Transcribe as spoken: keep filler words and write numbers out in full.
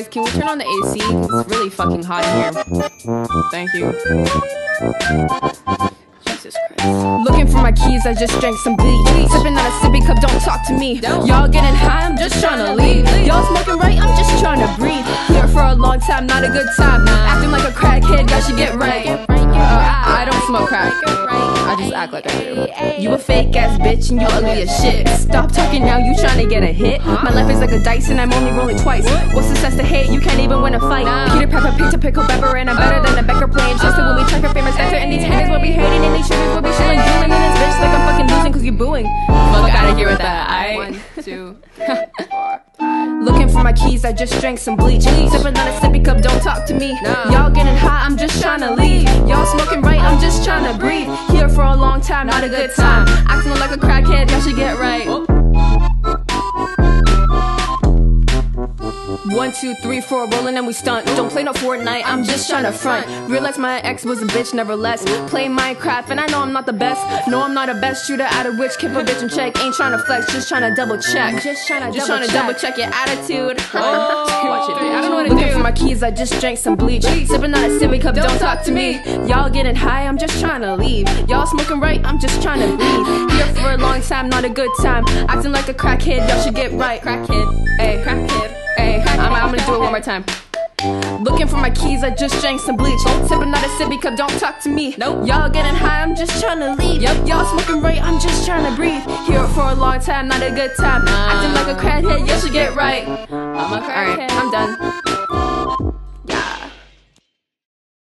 Liv, can we turn on the A C? It's really fucking hot in here. Thank you. Jesus Christ. Looking for my keys, I just drank some bleach. Sipping on a sippy cup, don't talk to me. Y'all getting high, I'm just trying to leave. Y'all smoking right, I'm just trying to breathe. Here for a long time, not a good time. Acting like a crackhead, y'all should get right. Uh, I, I don't smoke crack. I just act like I do. You a fake ass bitch and you ugly as shit. Stop talking now, you trying to get a hit. My life is like a dice and I'm only rolling twice. What's success to hate? You can't even win a fight. Peter Pepper, Peter Pickle Pepper, and I'm better than a Becker playing Chester when we check her famous actor. And these haters will be hating and these shooters will be shilling, drooling in this bitch like I'm fucking losing cause you booing. Fuck out of here with that. I one, two, four. Looking for my keys, I just drank some bleach. Sipping on a sippy cup, don't talk to me. Y'all getting high, I'm just trying to leave. Y'all smoking right, I'm just trying to breathe. Here for a long time, not a good time. Acting like a crackhead, y'all should get right. One, two, three, four, rolling and we stunt. Don't play no Fortnite, I'm just trying to front. Realize my ex was a bitch, nevertheless. Play Minecraft and I know I'm not the best. No, I'm not a best shooter out of which keep a bitch in check. Ain't trying to flex, just trying to double check. Just trying to just double, trying to double check your attitude. Oh, watch it, I don't know what to do. Looking for my keys, I just drank some bleach. Sipping on a sippy cup, don't talk to me. Y'all getting high, I'm just trying to leave. Y'all smoking right, I'm just trying to breathe. Here for a long time, not a good time. Acting like a crackhead, y'all should get right. Crackhead, ayy, crackhead. Hey, I'm, I'm gonna do it one more time. Looking for my keys, I just drank some bleach. Sipping on a sippy cup, don't talk to me. Nope. Y'all getting high, I'm just trying to leave. Yep. Y'all smoking right, I'm just trying to breathe. Here for a long time, not a good time. Acting like a crackhead, you should get right. I'm a crackhead. Alright, I'm done.